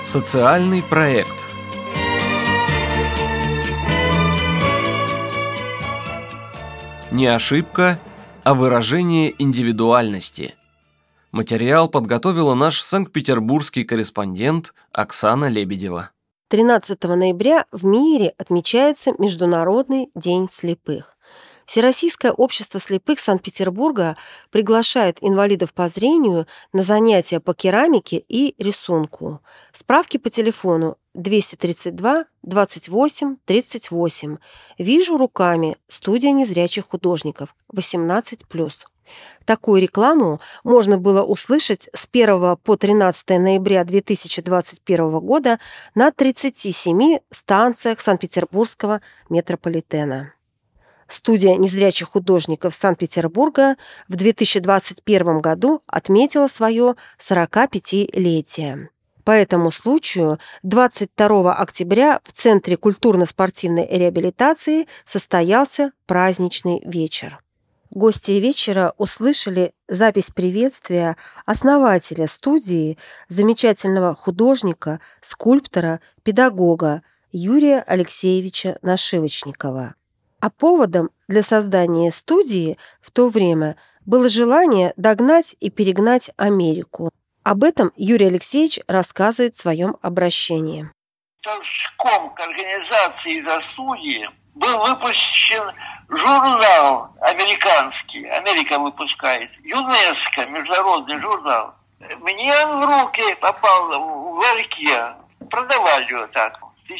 Социальный проект. Не ошибка, а выражение индивидуальности. Материал подготовила наш санкт-петербургский корреспондент Оксана Лебедева. 13 ноября в мире отмечается Международный день слепых. Всероссийское общество слепых Санкт-Петербурга приглашает инвалидов по зрению на занятия по керамике и рисунку. Справки по телефону 232 28 38. «Вижу руками», студия незрячих художников, 18+. Такую рекламу можно было услышать с 1 по 13 ноября 2021 года на 37 станциях Санкт-Петербургского метрополитена. Студия незрячих художников Санкт-Петербурга в 2021 году отметила свое 45-летие. По этому случаю 22 октября в Центре культурно-спортивной реабилитации состоялся праздничный вечер. Гости вечера услышали запись приветствия основателя студии, замечательного художника, скульптора, педагога Юрия Алексеевича Нашивочникова. А поводом для создания студии в то время было желание догнать и перегнать Америку. Об этом Юрий Алексеевич рассказывает в своем обращении. Толчком к организации за студии был выпущен журнал американский, Америка выпускает, ЮНЕСКО, международный журнал. Мне в руки попал в ларьке, продавали его так. В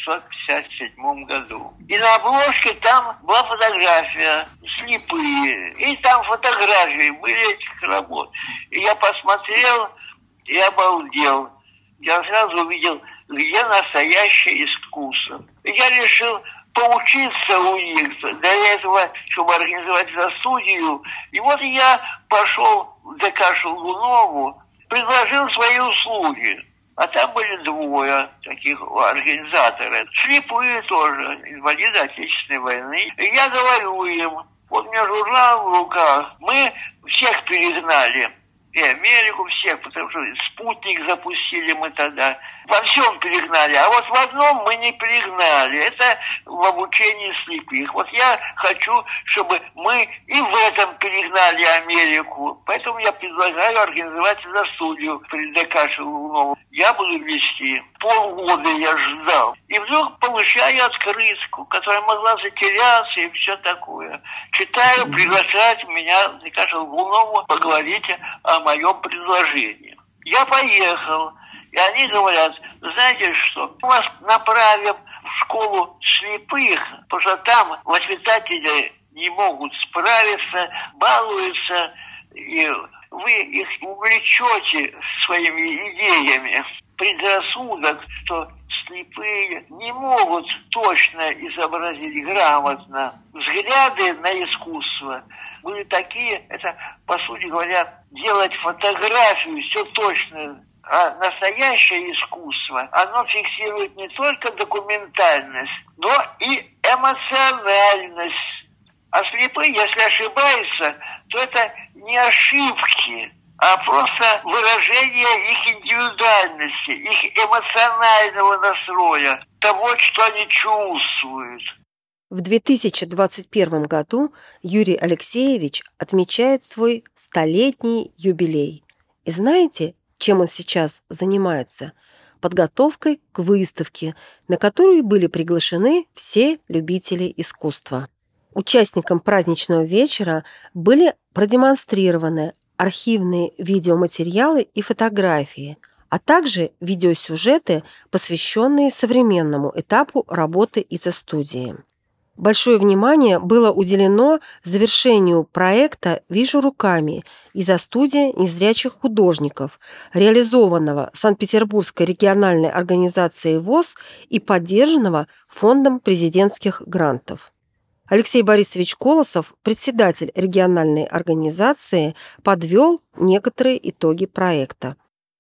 1957 году. И на обложке там была фотография слепые. И там фотографии были этих работ. И я посмотрел и обалдел. Я сразу увидел, где настоящее искусство. И я решил поучиться у них для этого, чтобы организовать эту студию. И вот я пошел в ДК Шелгунову, предложил свои услуги. А там были двое таких организаторов. Слепые тоже, инвалиды Отечественной войны. И я говорю им, вот у меня журнал в руках, мы всех перегнали. И Америку всех, потому что спутник запустили мы тогда. Во всем перегнали, а вот в одном мы не перегнали. Это в обучении слепых. Вот я хочу, чтобы мы и в этом перегнали Америку. Поэтому я предлагаю организовать эту студию при ДК Шелгунова. Я буду вести. Полгода я ждал. И вдруг получаю открытку, которая могла затеряться и все такое. Читаю, приглашают меня в ДК Шелгунова, поговорите о моем предложении. Я поехал. И они говорят, знаете что, мы вас направим в школу слепых, потому что там воспитатели не могут справиться, балуются, и вы их увлечете своими идеями. Предрассудок, что слепые не могут точно изобразить грамотно. Взгляды на искусство были такие, это, по сути говоря, делать фотографию, все точно. А настоящее искусство, оно фиксирует не только документальность, но и эмоциональность. А слепые, если ошибаются, то это не ошибки, а просто выражение их индивидуальности, их эмоционального настроя, того, что они чувствуют. В 2021 году Юрий Алексеевич отмечает свой 100-летний юбилей. И знаете, чем он сейчас занимается? Подготовкой к выставке, на которую были приглашены все любители искусства. Участникам праздничного вечера были продемонстрированы архивные видеоматериалы и фотографии, а также видеосюжеты, посвященные современному этапу работы из-за студии. Большое внимание было уделено завершению проекта «Вижу руками» из-за студии незрячих художников, реализованного Санкт-Петербургской региональной организацией ВОС и поддержанного Фондом президентских грантов. Алексей Борисович Колосов, председатель региональной организации, подвел некоторые итоги проекта.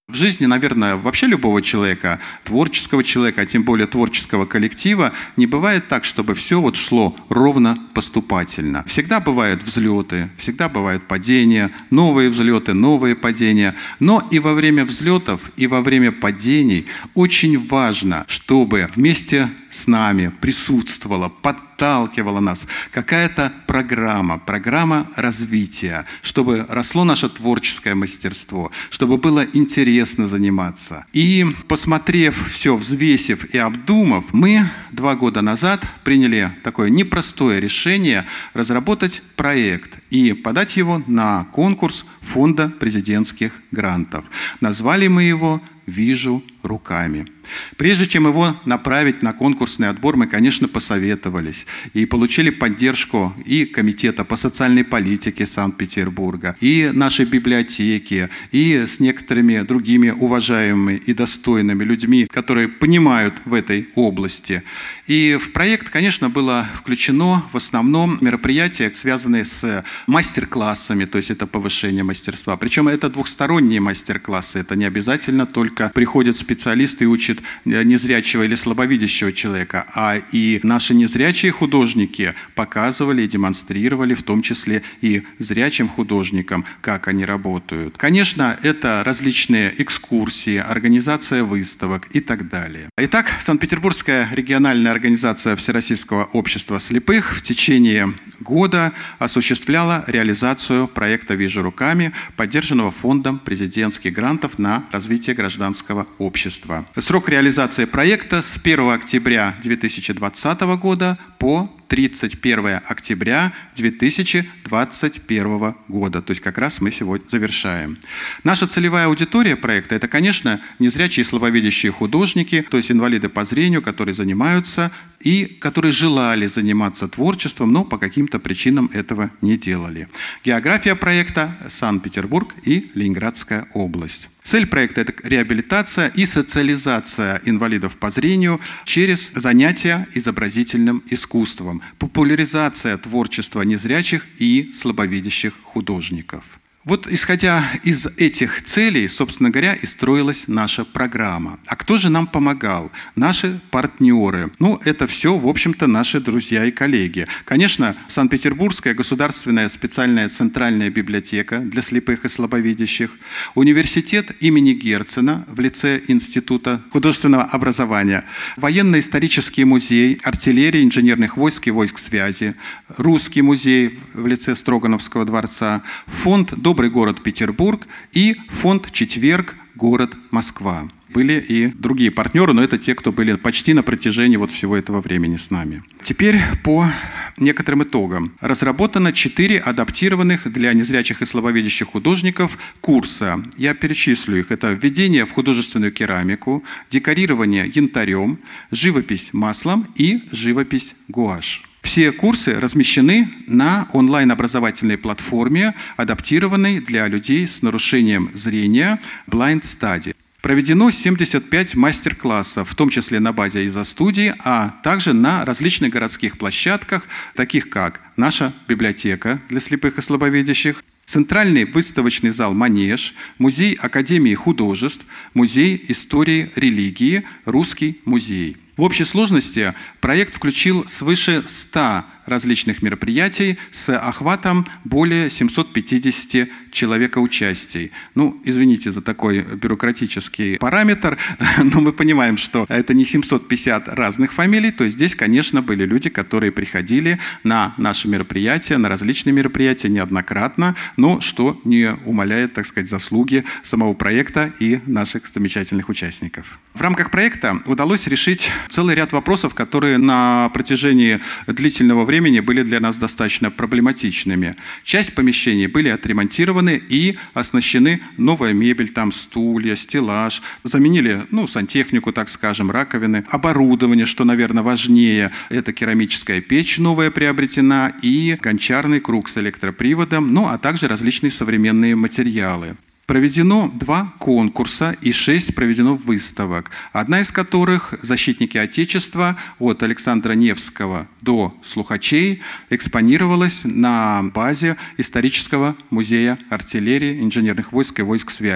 В жизни, наверное, вообще любого человека, творческого человека, а тем более творческого коллектива, не бывает так, чтобы все вот шло ровно поступательно. Всегда бывают взлеты, всегда бывают падения, новые взлеты, новые падения. Но и во время взлетов, и во время падений очень важно, чтобы вместе с нами присутствовала, подталкивала нас какая-то программа развития, чтобы росло наше творческое мастерство, чтобы было интересно заниматься. И посмотрев все, взвесив и обдумав, мы 2 года назад приняли такое непростое решение разработать проект и подать его на конкурс Фонда президентских грантов. Назвали мы его «Вижу руками». Прежде чем его направить на конкурсный отбор, мы, конечно, посоветовались и получили поддержку и Комитета по социальной политике Санкт-Петербурга, и нашей библиотеки, и с некоторыми другими уважаемыми и достойными людьми, которые понимают в этой области. И в проект, конечно, было включено в основном мероприятия, связанные с мастер-классами, то есть это повышение мастерства. Причем это двухсторонние мастер-классы, это не обязательно только приходят специалисты и учат незрячего или слабовидящего человека, а и наши незрячие художники показывали и демонстрировали, в том числе и зрячим художникам, как они работают. Конечно, это различные экскурсии, организация выставок и так далее. Итак, Санкт-Петербургская региональная организация Всероссийского общества слепых в течение года осуществляла реализацию проекта «Вижу руками», поддержанного Фондом президентских грантов на развитие гражданского общества. Срок реализации проекта с 1 октября 2020 года по 31 октября 2021 года. То есть как раз мы сегодня завершаем. Наша целевая аудитория проекта – это, конечно, незрячие и слабовидящие художники, то есть инвалиды по зрению, которые занимаются и которые желали заниматься творчеством, но по каким-то причинам этого не делали. География проекта – Санкт-Петербург и Ленинградская область. Цель проекта – это реабилитация и социализация инвалидов по зрению через занятия изобразительным искусством, популяризация творчества незрячих и слабовидящих художников. Вот исходя из этих целей, собственно говоря, и строилась наша программа. А кто же нам помогал? Наши партнеры. Это все, в общем-то, наши друзья и коллеги. Конечно, Санкт-Петербургская государственная специальная центральная библиотека для слепых и слабовидящих, университет имени Герцена в лице Института художественного образования, военно-исторический музей артиллерии, инженерных войск и войск связи, русский музей в лице Строгановского дворца, фонд «Добрый город Петербург» и фонд «Четверг. Город Москва». Были и другие партнеры, но это те, кто были почти на протяжении всего этого времени с нами. Теперь по некоторым итогам. Разработано 4 адаптированных для незрячих и слабовидящих художников курса. Я перечислю их. Это введение в художественную керамику, декорирование янтарем, живопись маслом и живопись гуашь. Все курсы размещены на онлайн-образовательной платформе, адаптированной для людей с нарушением зрения Blind Study. Проведено 75 мастер-классов, в том числе на базе изо-студии, а также на различных городских площадках, таких как наша библиотека для слепых и слабовидящих, Центральный выставочный зал «Манеж», Музей Академии художеств, Музей истории религии, Русский музей. В общей сложности проект включил свыше 100 различных мероприятий с охватом более 750 человека-участий. Извините за такой бюрократический параметр, но мы понимаем, что это не 750 разных фамилий, то есть здесь, конечно, были люди, которые приходили на наши мероприятия, на различные мероприятия неоднократно, но что не умаляет, так сказать, заслуги самого проекта и наших замечательных участников. В рамках проекта удалось решить целый ряд вопросов, которые на протяжении длительного времени были для нас достаточно проблематичными. Часть помещений были отремонтированы и оснащены новая мебель, там стулья, стеллаж, заменили, сантехнику, так скажем, раковины, оборудование, что, наверное, важнее, это керамическая печь новая приобретена и гончарный круг с электроприводом, а также различные современные материалы. Проведено 2 конкурса и 6 проведено выставок, одна из которых «Защитники Отечества» от Александра Невского до слухачей экспонировалась на базе исторического музея артиллерии, инженерных войск и войск связи.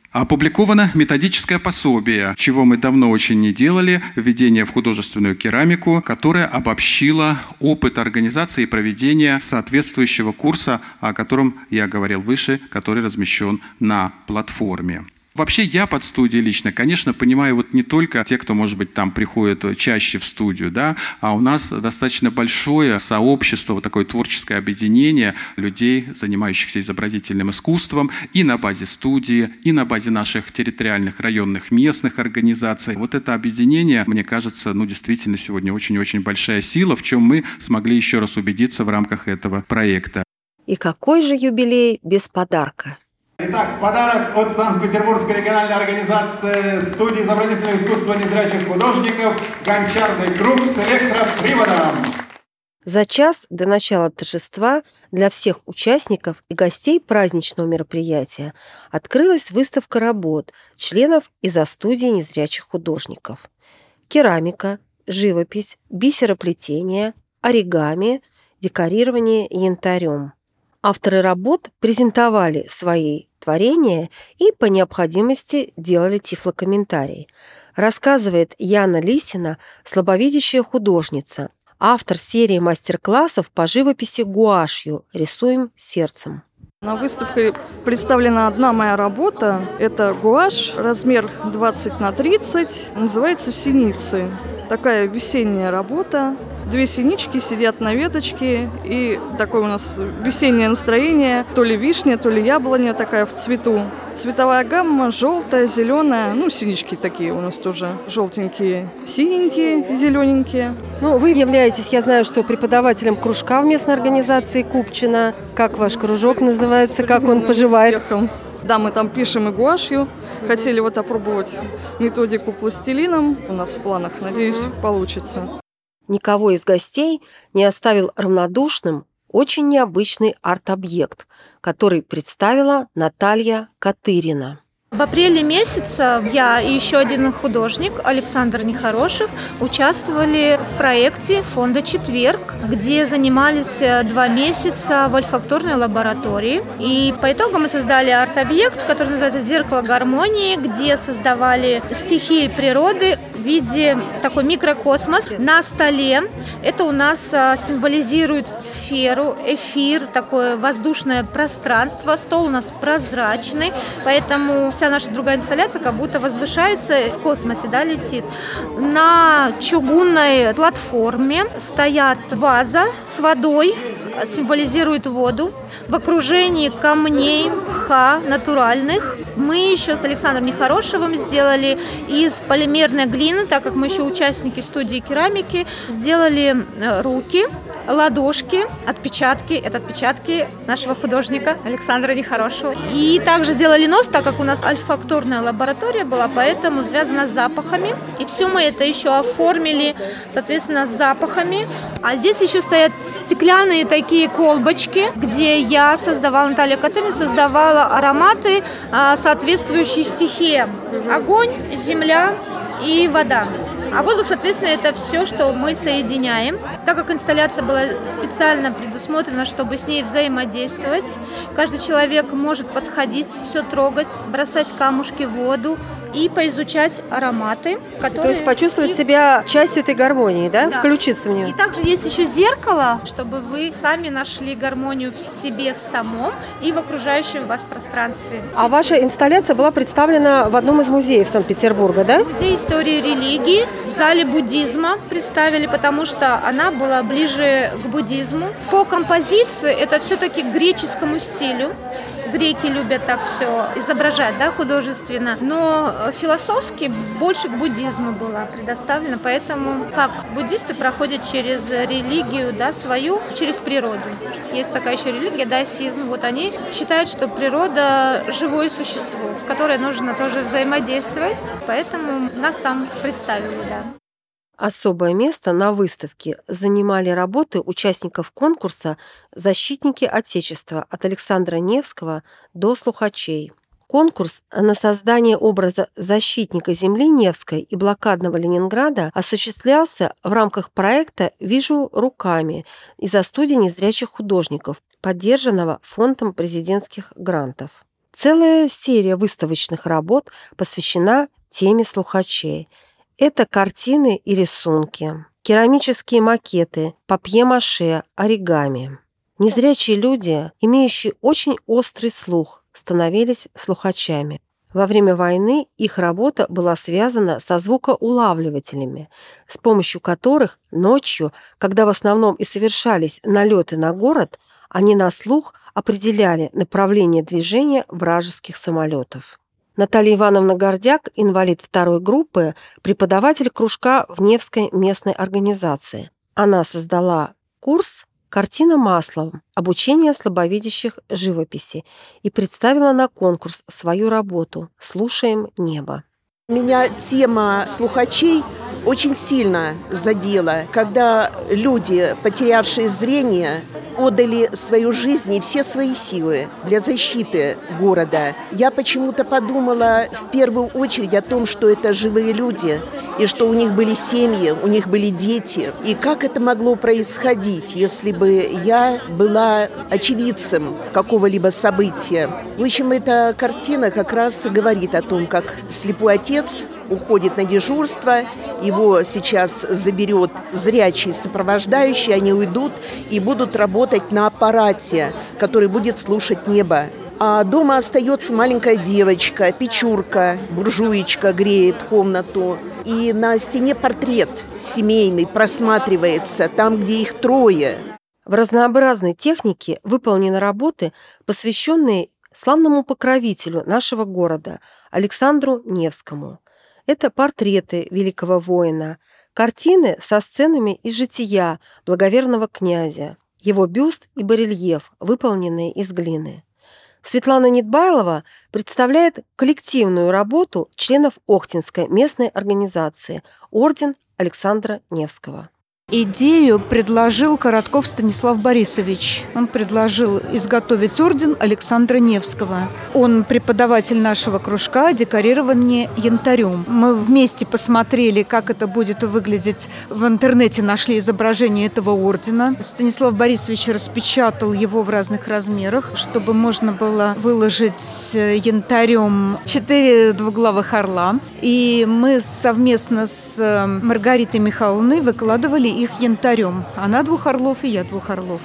Опубликовано методическое пособие, чего мы давно очень не делали, введение в художественную керамику, которое обобщило опыт организации и проведения соответствующего курса, о котором я говорил выше, который размещен на платформе. Вообще я под студией лично, конечно, понимаю не только те, кто, может быть, там приходит чаще в студию, да, а у нас достаточно большое сообщество, такое творческое объединение людей, занимающихся изобразительным искусством и на базе студии, и на базе наших территориальных, районных, местных организаций. Вот это объединение, мне кажется, действительно сегодня очень-очень большая сила, в чем мы смогли еще раз убедиться в рамках этого проекта. И какой же юбилей без подарка? Итак, подарок от Санкт-Петербургской региональной организации студии изобразительного искусства незрячих художников «Гончарный круг» с электроприводом. За час до начала торжества для всех участников и гостей праздничного мероприятия открылась выставка работ членов из-за студии незрячих художников. Керамика, живопись, бисероплетение, оригами, декорирование янтарем. Авторы работ презентовали свои творения и по необходимости делали тифлокомментарий. Рассказывает Яна Лисина, слабовидящая художница, автор серии мастер-классов по живописи гуашью «Рисуем сердцем». На выставке представлена одна моя работа. Это гуашь, размер 20×30, называется «Синицы». Такая весенняя работа. 2 синички сидят на веточке, и такое у нас весеннее настроение. То ли вишня, то ли яблоня такая в цвету. Цветовая гамма желтая, зеленая. Синички такие у нас тоже желтенькие, синенькие, зелененькие. Вы являетесь, я знаю, что преподавателем кружка в местной организации Купчино. Как ваш кружок называется, как он поживает? Успехом. Да, мы там пишем и гуашью. Хотели опробовать методику пластилином. У нас в планах, надеюсь, получится. Никого из гостей не оставил равнодушным очень необычный арт-объект, который представила Наталья Катырина. В апреле месяце я и еще один художник, Александр Нехорошев, участвовали в проекте фонда «Четверг», где занимались 2 месяца в ольфакторной лаборатории. И по итогам мы создали арт-объект, который называется «Зеркало гармонии», где создавали стихии природы в виде такой микрокосмос на столе. Это у нас символизирует сферу, эфир, такое воздушное пространство. Стол у нас прозрачный, поэтому вся наша другая инсталляция как будто возвышается в космосе, летит. На чугунной платформе стоят ваза с водой, символизирует воду, в окружении камней, мха натуральных. Мы еще с Александром Нехорошевым сделали из полимерной глины, так как мы еще участники студии керамики, сделали руки, ладошки, отпечатки. Это отпечатки нашего художника Александра Нехорошего. И также сделали нос, так как у нас ольфакторная лаборатория была, поэтому связана с запахами. И все мы это еще оформили, соответственно, с запахами. А здесь еще стоят стеклянные такие колбочки, где я создавала, Наталья Катырина создавала ароматы, соответствующие стихиям. Огонь, земля и вода. А воздух, соответственно, это все, что мы соединяем. Так как инсталляция была специально предусмотрена, чтобы с ней взаимодействовать, каждый человек может подходить, все трогать, бросать камушки в воду и поизучать ароматы, которые... То есть почувствовать себя частью этой гармонии, да? Включиться в нее. И также есть еще зеркало, чтобы вы сами нашли гармонию в себе в самом и в окружающем вас пространстве. А ваша инсталляция была представлена в одном из музеев Санкт-Петербурга, да? Музей истории религии. В зале буддизма представили, потому что она была ближе к буддизму. По композиции это все-таки к греческому стилю. Греки любят так все изображать, художественно. Но философски больше к буддизму было предоставлено. Поэтому как буддисты проходят через религию, свою, через природу. Есть такая еще религия, даосизм. Они считают, что природа – живое существо, с которой нужно тоже взаимодействовать. Поэтому нас там представили, Особое место на выставке занимали работы участников конкурса «Защитники Отечества» от Александра Невского до слухачей. Конкурс на создание образа защитника земли Невской и блокадного Ленинграда осуществлялся в рамках проекта «Вижу руками» из-за студии незрячих художников, поддержанного Фондом президентских грантов. Целая серия выставочных работ посвящена теме слухачей. Это картины и рисунки, керамические макеты, папье-маше, оригами. Незрячие люди, имеющие очень острый слух, становились слухачами. Во время войны их работа была связана со звукоулавливателями, с помощью которых ночью, когда в основном и совершались налеты на город, они на слух определяли направление движения вражеских самолетов. Наталья Ивановна Гордяк, инвалид 2-й группы, преподаватель кружка в Невской местной организации. Она создала курс «Картина маслом. Обучение слабовидящих живописи» и представила на конкурс свою работу «Слушаем небо». Меня тема слухачей очень сильно задела, когда люди, потерявшие зрение, отдали свою жизнь и все свои силы для защиты города. Я почему-то подумала в первую очередь о том, что это живые люди, и что у них были семьи, у них были дети. И как это могло происходить, если бы я была очевидцем какого-либо события. В общем, эта картина как раз и говорит о том, как слепой отец уходит на дежурство, его сейчас заберет зрячий сопровождающий, они уйдут и будут работать на аппарате, который будет слушать небо. А дома остается маленькая девочка, Печурка, буржуечка, греет комнату. И на стене портрет семейный просматривается, там, где их 3. В разнообразной технике выполнены работы, посвященные славному покровителю нашего города Александру Невскому. Это портреты великого воина, картины со сценами из жития благоверного князя, его бюст и барельеф, выполненные из глины. Светлана Нидбайлова представляет коллективную работу членов Охтинской местной организации «Орден Александра Невского». Идею предложил Коротков Станислав Борисович. Он предложил изготовить орден Александра Невского. Он преподаватель нашего кружка «Декорирование янтарем». Мы вместе посмотрели, как это будет выглядеть. В интернете нашли изображение этого ордена. Станислав Борисович распечатал его в разных размерах, чтобы можно было выложить янтарем 4 двуглавых орла. И мы совместно с Маргаритой Михайловной выкладывали их янтарем. Она 2 орлов, и я 2 орлов.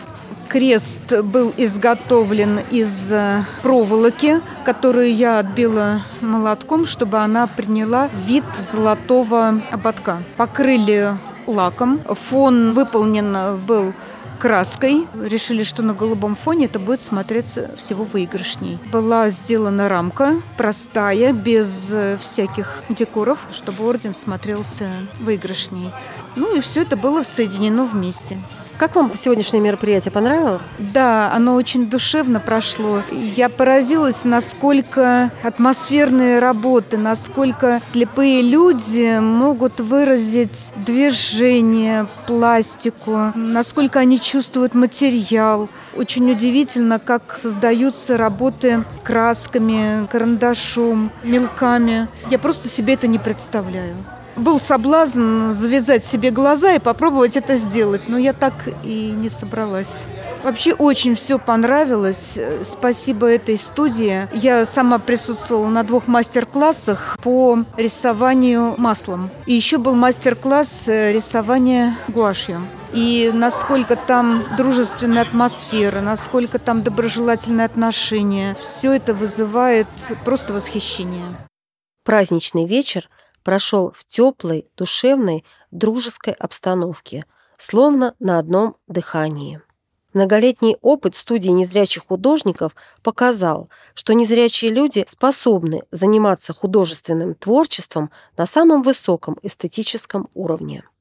Крест был изготовлен из проволоки, которую я отбила молотком, чтобы она приняла вид золотого ободка. Покрыли лаком. Фон выполнен был краской. Решили, что на голубом фоне это будет смотреться всего выигрышней. Была сделана рамка простая, без всяких декоров, чтобы орден смотрелся выигрышней. Ну и все это было соединено вместе. Как вам сегодняшнее мероприятие понравилось? Да, оно очень душевно прошло. Я поразилась, насколько атмосферные работы, насколько слепые люди могут выразить движение, пластику, насколько они чувствуют материал. Очень удивительно, как создаются работы красками, карандашом, мелками. Я просто себе это не представляю. Был соблазн завязать себе глаза и попробовать это сделать, но я так и не собралась. Вообще очень все понравилось. Спасибо этой студии. Я сама присутствовала на 2 мастер-классах по рисованию маслом. И еще был мастер-класс рисования гуашью. И насколько там дружественная атмосфера, насколько там доброжелательные отношения, все это вызывает просто восхищение. Праздничный вечер прошел в теплой, душевной, дружеской обстановке, словно на одном дыхании. Многолетний опыт студии незрячих художников показал, что незрячие люди способны заниматься художественным творчеством на самом высоком эстетическом уровне.